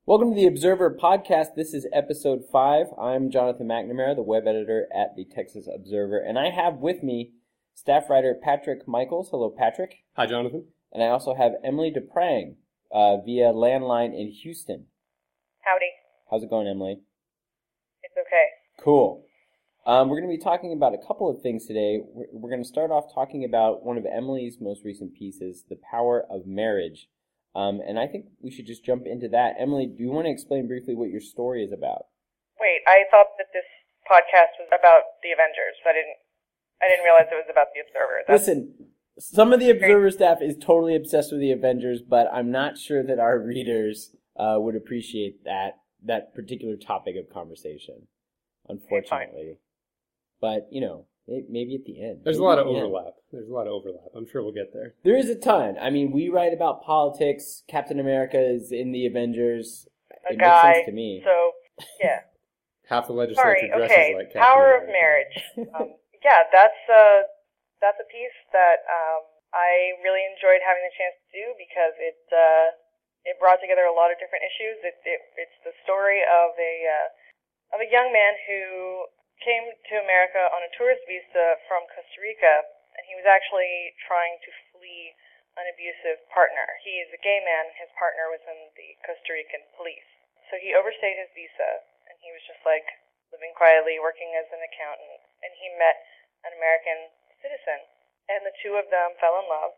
Welcome to the Observer Podcast. This is episode 5. I'm Jonathan McNamara, the web editor at the Texas Observer, and I have with me staff writer Patrick Michaels. Hello, Patrick. Hi, Jonathan. And I also have Emily DePrang via landline in Houston. Howdy. How's it going, Emily? It's okay. Cool. We're going to be talking about a couple of things today. We're going to start off talking about one of Emily's most recent pieces, The Power of Marriage. And I think we should just jump into that. Emily, do you want to explain briefly what your story is about? Wait, I thought that this podcast was about the Avengers. I didn't realize it was about the Observer. Listen, some of the Observer staff is totally obsessed with the Avengers, but I'm not sure that our readers would appreciate that particular topic of conversation, unfortunately. But, you know, maybe at the end. There's a lot of overlap. I'm sure we'll get there. There is a ton. I mean, we write about politics. Captain America is in the Avengers. It makes sense to me. So, yeah. Half the legislature dresses like Captain Power America. of Marriage. Yeah, that's a piece that I really enjoyed having the chance to do because it brought together a lot of different issues. It's the story of a young man who came to America on a tourist visa from Costa Rica, and he was actually trying to flee an abusive partner. He is a gay man, and his partner was in the Costa Rican police. So he overstayed his visa, and he was just like living quietly, working as an accountant, and he met an American citizen, and the two of them fell in love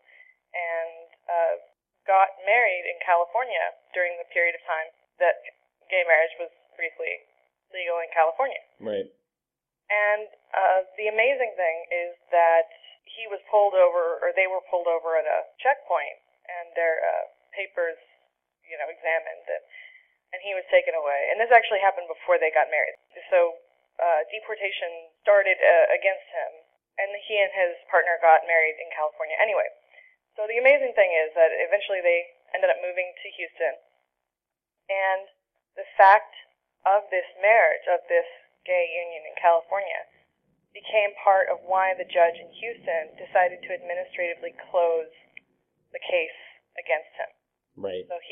and got married in California during the period of time that gay marriage was briefly legal in California. Right. And the amazing thing is that he was pulled over, or they were pulled over at a checkpoint, and their papers, examined, and he was taken away. And this actually happened before they got married. So deportation started against him, and he and his partner got married in California anyway. So the amazing thing is that eventually they ended up moving to Houston, and the fact of this marriage, of this gay union in California, became part of why the judge in Houston decided to administratively close the case against him. Right. So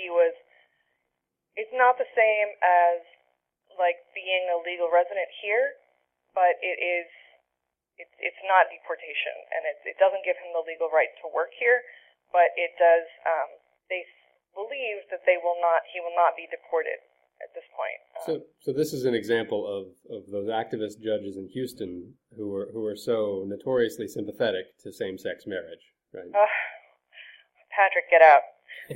it's not the same as like being a legal resident here, but it's not deportation, and it doesn't give him the legal right to work here, but it does, they believe that he will not be deported at this point. So this is an example of those activist judges in Houston who are so notoriously sympathetic to same-sex marriage, right? Patrick, get out.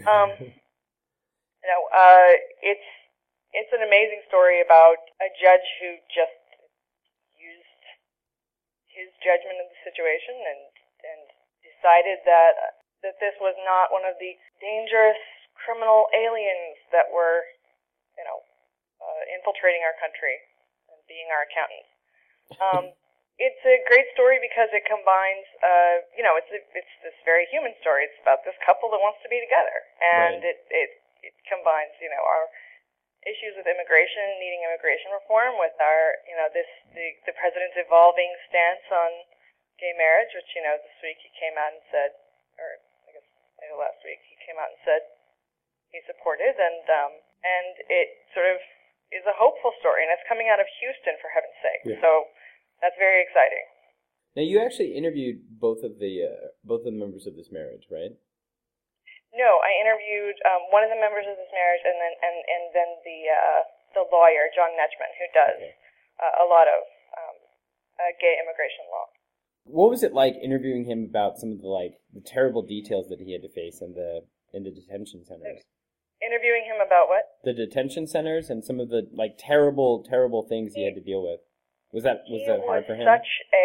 It's an amazing story about a judge who just used his judgment of the situation and decided that this was not one of the dangerous criminal aliens that were infiltrating our country and being our accountants. It's a great story because it combines, it's this very human story. It's about this couple that wants to be together, and right. it combines, our issues with immigration, needing immigration reform, with our, the president's evolving stance on gay marriage, which this week he came out and said, or I guess maybe last week he came out and said he supported, and it sort of is a hopeful story, and it's coming out of Houston, for heaven's sake. Yeah. So that's very exciting. Now, you actually interviewed both of the members of this marriage, right? No, I interviewed one of the members of this marriage, and then the lawyer, John Netchman, who does a lot of gay immigration law. What was it like interviewing him about some of the terrible details that he had to face in the detention centers? Interviewing him about what? The detention centers and some of the terrible things he had to deal with. Was that hard for him? Such a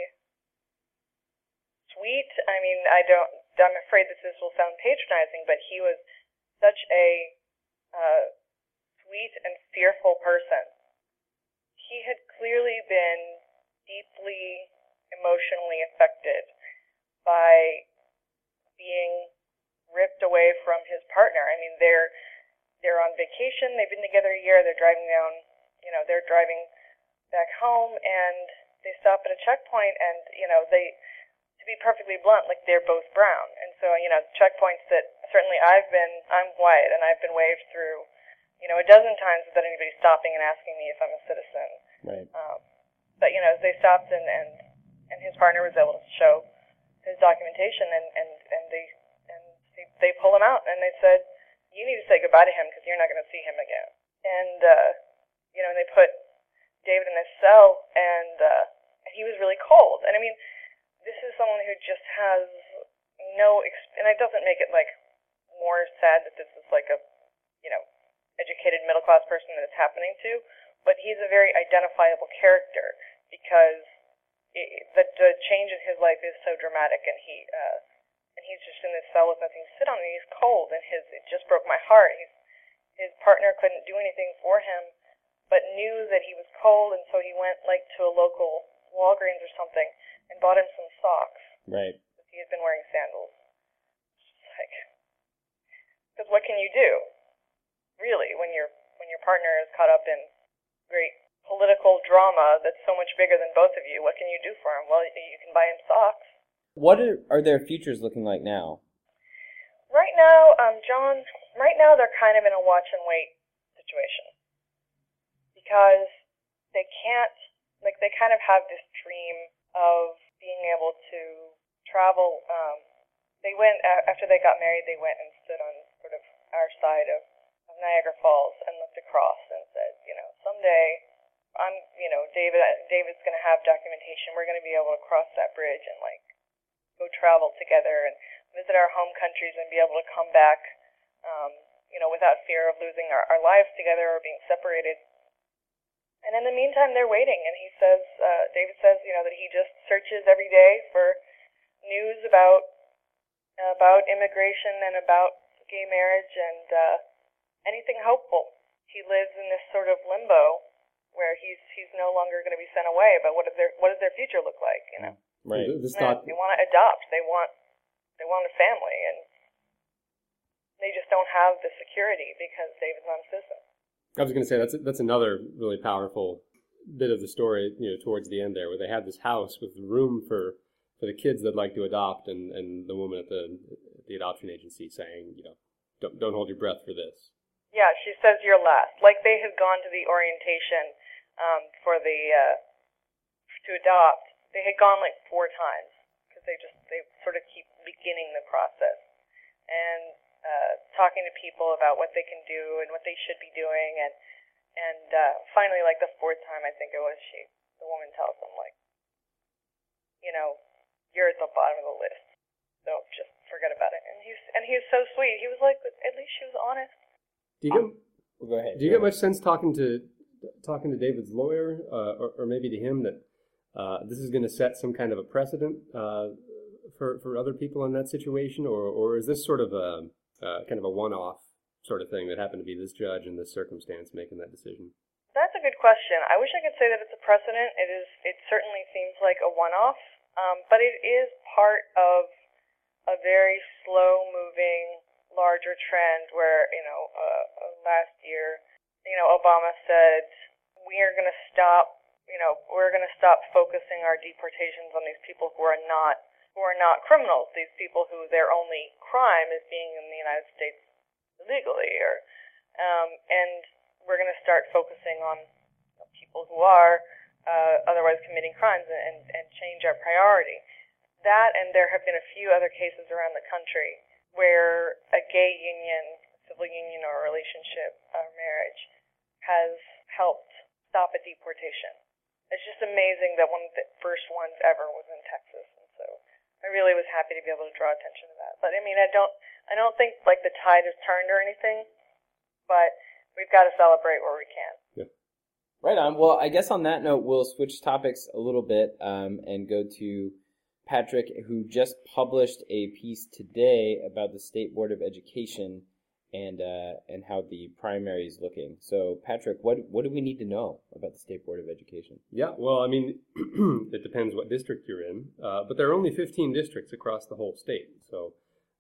sweet. I mean, I'm afraid that this will sound patronizing, but he was such a sweet and fearful person. He had clearly been deeply emotionally affected by being ripped away from his partner. I mean, they're on vacation. They've been together a year. They're driving down, they're driving back home, and they stop at a checkpoint, and, to be perfectly blunt, they're both brown. And so, checkpoints that certainly I'm white, and I've been waved through a dozen times without anybody stopping and asking me if I'm a citizen. Right. But they stopped, and his partner was able to show his documentation, and they pull him out, and they said, you need to say goodbye to him because you're not going to see him again. And and they put David in this cell, and he was really cold. And I mean, this is someone who just has and it doesn't make it like more sad that this is like a educated middle class person that it's happening to, but he's a very identifiable character because the change in his life is so dramatic, and he's just in this cell with nothing to sit on, and he's cold, and it just broke my heart. His partner couldn't do anything for him, but knew that he was cold, and so he went like to a local Walgreens or something and bought him some socks. Right. Because he had been wearing sandals. Because what can you do, really, when your partner is caught up in great political drama that's so much bigger than both of you? What can you do for him? Well, you can buy him socks. What are their futures looking like now? Right now, John, they're kind of in a watch and wait situation. Because they can't, they kind of have this dream of being able to travel. They went, after they got married, they went and stood on sort of our side of Niagara Falls and looked across and said, someday David's going to have documentation. We're going to be able to cross that bridge and go travel together and visit our home countries and be able to come back, without fear of losing our lives together or being separated. And in the meantime, they're waiting. And he says, David says, that he just searches every day for news about immigration and about gay marriage and anything hopeful. He lives in this sort of limbo where he's no longer going to be sent away. But what does their future look like? Right. They want to adopt. They want a family, and they just don't have the security because David's not a citizen. I was going to say that's another really powerful bit of the story, towards the end there, where they had this house with room for the kids that'd like to adopt, and the woman at the adoption agency saying, don't hold your breath for this. Yeah, she says you're last. They had gone to the orientation for to adopt. They had gone 4 times because they sort of keep beginning the process and talking to people about what they can do and what they should be doing, and finally, the 4th time, I think it was, the woman tells them you're at the bottom of the list, so just forget about it. And he's so sweet. He was like, at least she was honest. Go ahead. Do you get much sense talking to David's lawyer, or maybe to him, that this is going to set some kind of a precedent for other people in that situation, or is this sort of a kind of a one-off sort of thing that happened to be this judge in this circumstance making that decision? That's a good question. I wish I could say that it's a precedent. It certainly seems like a one-off, but it is part of a very slow-moving, larger trend where, last year, Obama said, we're going to stop focusing our deportations on these people who are not criminals, these people who their only crime is being in the United States illegally, and we're going to start focusing on people who are otherwise committing crimes and change our priority. That, and there have been a few other cases around the country where a gay union, civil union or relationship or marriage has helped stop a deportation. It's just amazing that one of the first ones ever was in Texas, and so I really was happy to be able to draw attention to that. But I mean, I don't think the tide has turned or anything, but we've got to celebrate where we can. Yeah. Right on. Well, I guess on that note, we'll switch topics a little bit and go to Patrick, who just published a piece today about the State Board of Education and how the primary is looking. So, Patrick, what do we need to know about the State Board of Education? Yeah, well, I mean, it depends what district you're in, but there are only 15 districts across the whole state. So,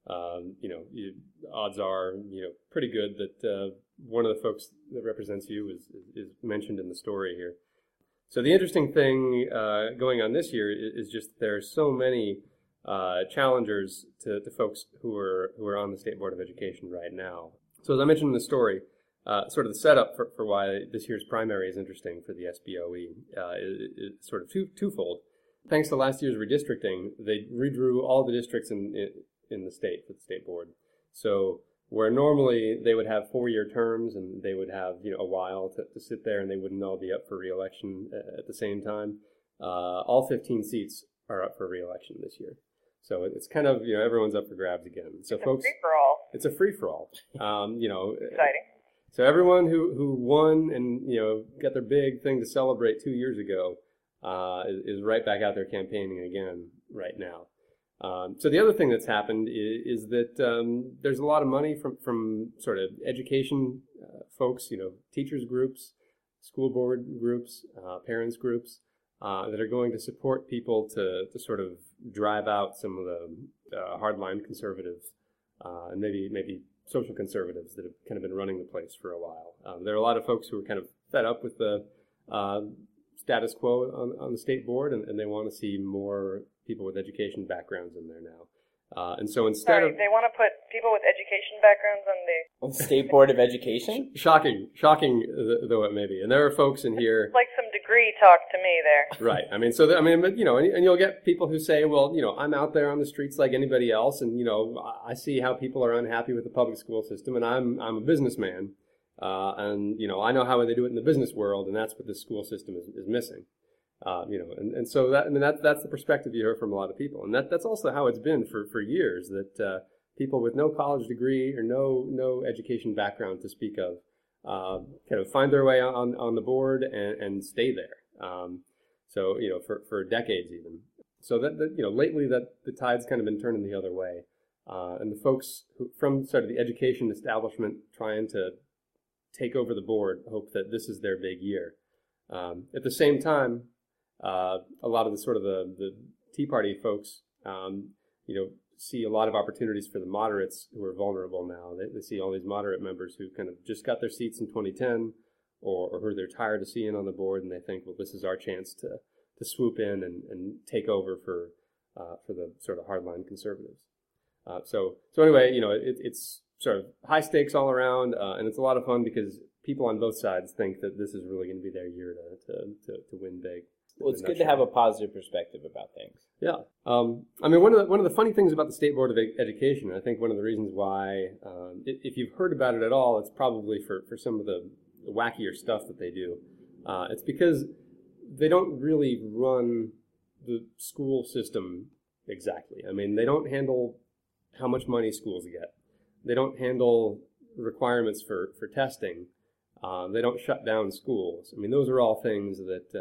odds are, pretty good that one of the folks that represents you is mentioned in the story here. So the interesting thing going on this year is just there are so many challengers to folks who are on the State Board of Education right now. So as I mentioned in the story, sort of the setup for why this year's primary is interesting for the SBOE is sort of twofold. Thanks to last year's redistricting, they redrew all the districts in the state for the state board. So where normally they would have 4-year terms and they would have a while to sit there and they wouldn't all be up for re-election at the same time, all 15 seats are up for re-election this year. So it's kind of everyone's up for grabs again. So it's folks, a free-for-all. It's a free-for-all. Exciting. So everyone who won and got their big thing to celebrate 2 years ago is right back out there campaigning again right now. So the other thing that's happened is that there's a lot of money from sort of education folks, teachers groups, school board groups, parents groups that are going to support people to sort of drive out some of the hardline conservatives and maybe social conservatives that have kind of been running the place for a while. There are a lot of folks who are kind of fed up with the status quo on the state board, and they want to see more people with education backgrounds in there now. And so instead they want to put people with education backgrounds on the State Board of Education? Shocking though it may be. And there are folks in here... like some degree talk to me there. Right. I mean, and you'll get people who say, well, I'm out there on the streets like anybody else, and, I see how people are unhappy with the public school system, and I'm a businessman, and, I know how they do it in the business world, and that's what this school system is missing. And so that's the perspective you hear from a lot of people, and that's also how it's been for years. That people with no college degree or no education background to speak of kind of find their way on the board and stay there. So for decades even. So that lately that the tide's kind of been turning the other way, and the folks from sort of the education establishment trying to take over the board hope that this is their big year. At the same time, a lot of the Tea Party folks, see a lot of opportunities for the moderates who are vulnerable now. They see all these moderate members who kind of just got their seats in 2010, or who they're tired of seeing on the board, and they think, well, this is our chance to swoop in and take over for the sort of hardline conservatives. So anyway, it's sort of high stakes all around, and it's a lot of fun because people on both sides think that this is really going to be their year to win big. Well, it's good to have a positive perspective about things. Yeah. I mean, one of the funny things about the State Board of Education, I think one of the reasons why, if you've heard about it at all, it's probably for some of the wackier stuff that they do. It's because they don't really run the school system exactly. I mean, they don't handle how much money schools get. They don't handle requirements for testing. They don't shut down schools. I mean, those are all things that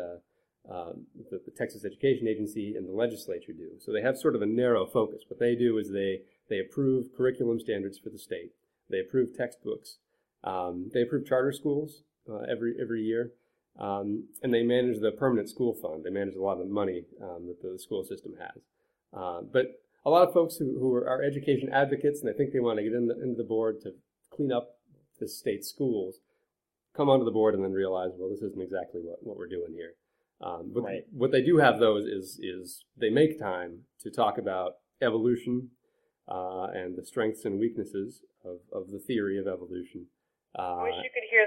the Texas Education Agency and the legislature do. So they have sort of a narrow focus. What they do is they approve curriculum standards for the state. They approve textbooks. They approve charter schools every year. And they manage the permanent school fund. They manage a lot of the money that the school system has. But a lot of folks who are education advocates and they think they want to get into the board to clean up the state schools come onto the board and then realize, well, this isn't exactly what we're doing here. But right. What they do have, though, is they make time to talk about evolution and the strengths and weaknesses of the theory of evolution. I wish you could hear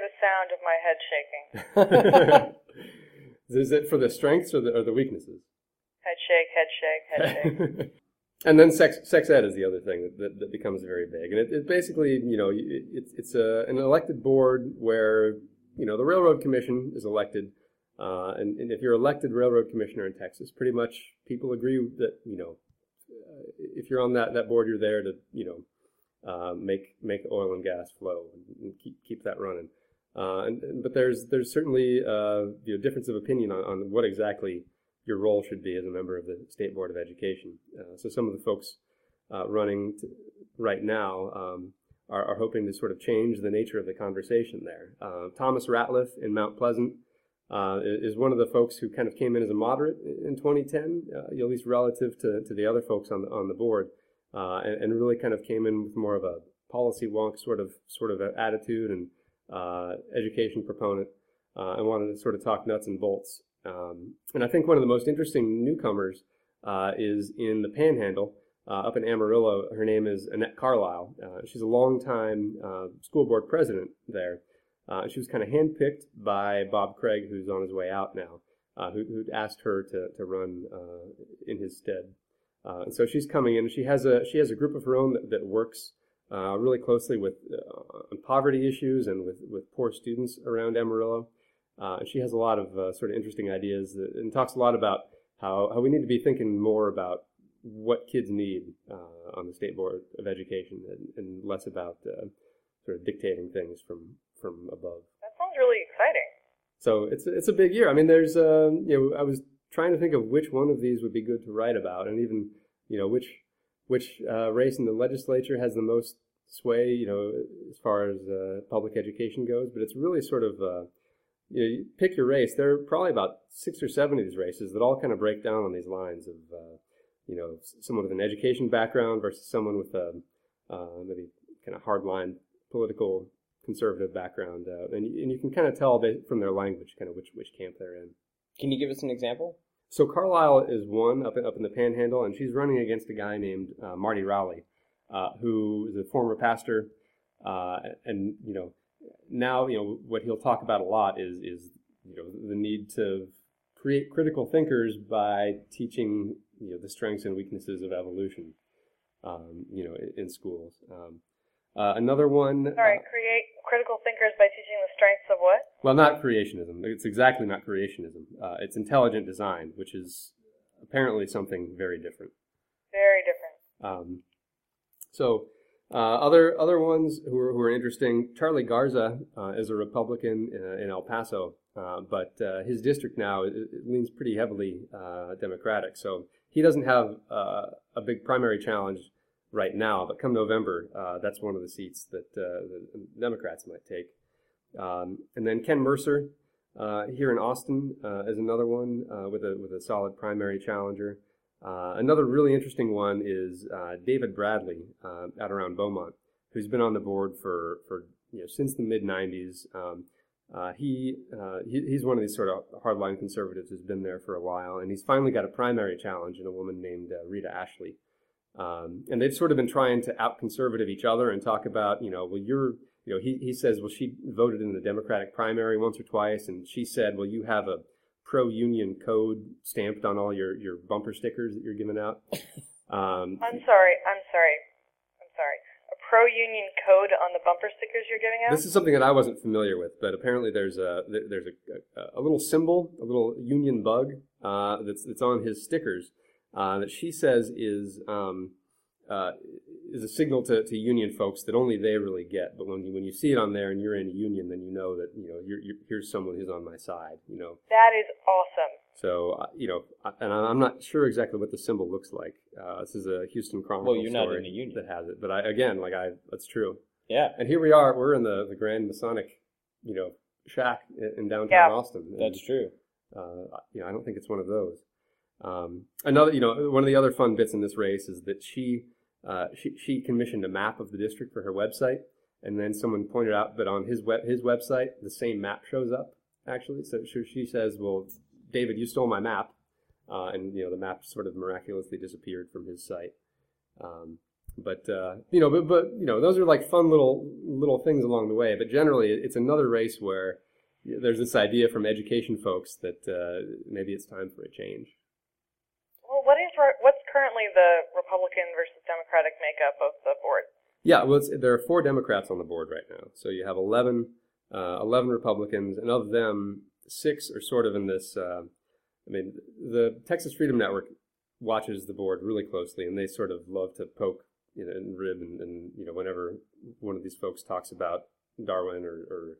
the sound of my head shaking. Is it for the strengths or the weaknesses? Head shake, head shake, head shake. And then sex ed is the other thing that becomes very big. And it basically, it's an elected board where, the Railroad Commission is elected. And if you're elected railroad commissioner in Texas, pretty much people agree that, if you're on that board, you're there to, make oil and gas flow and keep that running. But there's certainly difference of opinion on what exactly your role should be as a member of the State Board of Education. So some of the folks running right now are hoping to sort of change the nature of the conversation there. Thomas Ratliff in Mount Pleasant is one of the folks who kind of came in as a moderate in 2010, at least relative to the other folks on the board, and really kind of came in with more of a policy wonk sort of attitude and education proponent, and wanted to sort of talk nuts and bolts. And I think one of the most interesting newcomers is in the Panhandle, up in Amarillo. Her name is Annette Carlisle. She's a longtime school board president there. She was kind of handpicked by Bob Craig, who's on his way out now, who'd asked her to run in his stead. And so she's coming in. She has a group of her own that works really closely with on poverty issues and with poor students around Amarillo. And she has a lot of sort of interesting ideas and talks a lot about how we need to be thinking more about what kids need on the State Board of Education and less about sort of dictating things from above. That sounds really exciting. So it's a big year. I mean, there's I was trying to think of which one of these would be good to write about, and even which race in the legislature has the most sway, as far as public education goes. But it's really sort of you pick your race. There are probably about 6 or 7 of these races that all kind of break down on these lines of someone with an education background versus someone with a maybe kind of hardline political conservative background, and you can kind of tell from their language kind of which camp they're in. Can you give us an example? So Carlisle is one up in the Panhandle, and she's running against a guy named Marty Rowley, who is a former pastor, and now what he'll talk about a lot is the need to create critical thinkers by teaching the strengths and weaknesses of evolution, in schools. Another one. Sorry, create critical thinkers by teaching the strengths of what? Well, not creationism. It's exactly not creationism. It's intelligent design, which is apparently something very different. Very different. Other ones who are interesting. Charlie Garza is a Republican in El Paso, but his district now it leans pretty heavily Democratic. So he doesn't have a big primary challenge right now, but come November, that's one of the seats that the Democrats might take. And then Ken Mercer here in Austin is another one with a solid primary challenger. Another really interesting one is David Bradley out around Beaumont, who's been on the board for since the mid '90s. He's one of these sort of hardline conservatives who's been there for a while, and he's finally got a primary challenge in a woman named Rita Ashley. And they've sort of been trying to out-conservative each other and talk about, he says, well, she voted in the Democratic primary once or twice, and she said, well, you have a pro-union code stamped on all your bumper stickers that you're giving out. I'm sorry. A pro-union code on the bumper stickers you're giving out? This is something that I wasn't familiar with, but apparently there's a little symbol, a little union bug that's on his stickers. That she says is a signal to union folks that only they really get. But when you see it on there and you're in a union, then you know that here's someone who's on my side. That is awesome. So and I'm not sure exactly what the symbol looks like. This is a Houston Chronicle you're story not in a union that has it. But that's true. Yeah. And here we are. We're in the Grand Masonic, shack in downtown Austin. And, that's true. I don't think it's one of those. Another, one of the other fun bits in this race is that she commissioned a map of the district for her website, and then someone pointed out that on his website the same map shows up actually. So she says, "Well, David, you stole my map," and the map sort of miraculously disappeared from his site. But those are like fun little things along the way. But generally, it's another race where there's this idea from education folks that maybe it's time for a change. Well, what's currently the Republican versus Democratic makeup of the board? Yeah, well, there are 4 Democrats on the board right now. So you have 11 Republicans, and of them, 6 are sort of in this. The Texas Freedom Network watches the board really closely, and they sort of love to poke and rib, and whenever one of these folks talks about Darwin or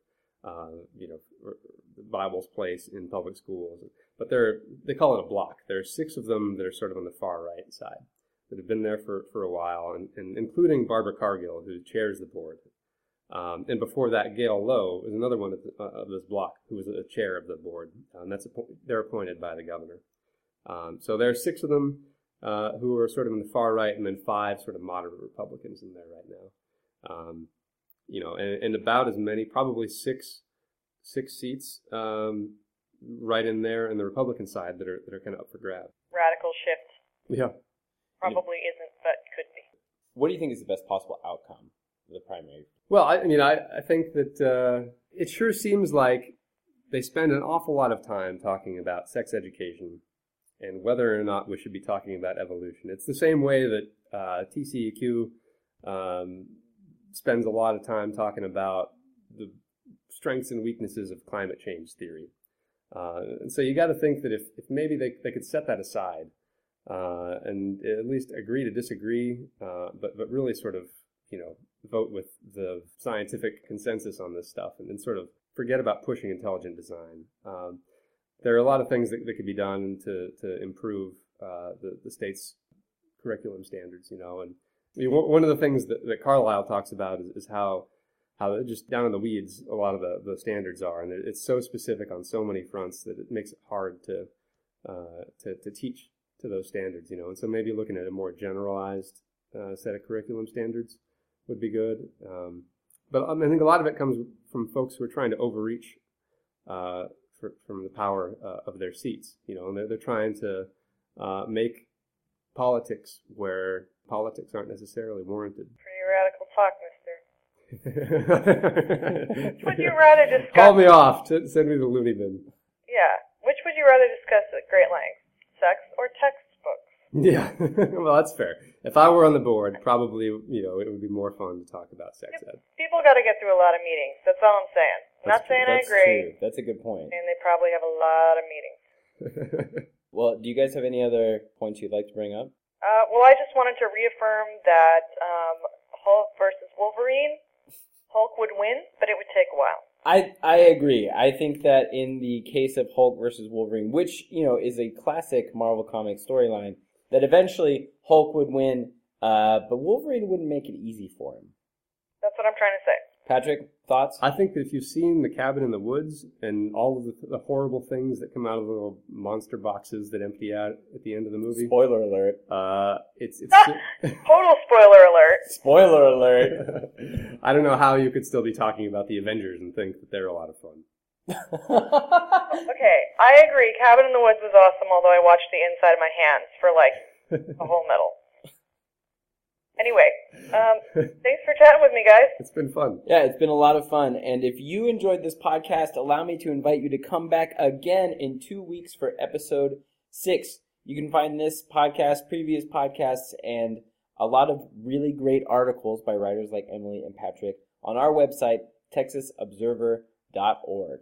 the Bible's place in public schools. But they call it a block. There are 6 of them that are sort of on the far right side that have been there for a while, and including Barbara Cargill, who chairs the board. And before that, Gail Lowe is another one of this block who was a chair of the board. And they're appointed by the governor. So there are 6 of them who are sort of in the far right, and then 5 sort of moderate Republicans in there right now. And about as many, probably 6 seats right in there in the Republican side that are kind of up for grabs. Radical shift. Yeah. Probably isn't, but could be. What do you think is the best possible outcome of the primary? Well, I think that it sure seems like they spend an awful lot of time talking about sex education and whether or not we should be talking about evolution. It's the same way that TCEQ spends a lot of time talking about the strengths and weaknesses of climate change theory. And so you got to think that if maybe they could set that aside and at least agree to disagree, but really sort of, vote with the scientific consensus on this stuff and then sort of forget about pushing intelligent design. There are a lot of things that could be done to improve the state's curriculum standards, and one of the things that Carlisle talks about is how just down in the weeds a lot of the standards are, and it's so specific on so many fronts that it makes it hard to teach to those standards, and so maybe looking at a more generalized set of curriculum standards would be good. But I think a lot of it comes from folks who are trying to overreach from the power of their seats, and they're trying to make politics where politics aren't necessarily warranted. Pretty radical talk, mister. Which would you rather discuss? Call me off. Send me the loony bin. Yeah. Which would you rather discuss at great length? Sex or textbooks? Yeah. Well, that's fair. If I were on the board, probably, it would be more fun to talk about sex ed. People got to get through a lot of meetings. That's all I'm saying. I'm not saying I agree. True. That's a good point. And they probably have a lot of meetings. Well, do you guys have any other points you'd like to bring up? Well, I just wanted to reaffirm that Hulk versus Wolverine, Hulk would win, but it would take a while. I agree. I think that in the case of Hulk versus Wolverine, which, is a classic Marvel Comics storyline, that eventually Hulk would win, but Wolverine wouldn't make it easy for him. That's what I'm trying to say. Patrick, thoughts? I think that if you've seen The Cabin in the Woods and all of the horrible things that come out of the little monster boxes that empty out at the end of the movie. Spoiler alert. It's Total spoiler alert. Spoiler alert. I don't know how you could still be talking about the Avengers and think that they're a lot of fun. Okay, I agree. Cabin in the Woods was awesome, although I watched the inside of my hands for a whole medal. Anyway, thanks for chatting with me, guys. It's been fun. Yeah, it's been a lot of fun. And if you enjoyed this podcast, allow me to invite you to come back again in 2 weeks for episode 6. You can find this podcast, previous podcasts, and a lot of really great articles by writers like Emily and Patrick on our website, texasobserver.org.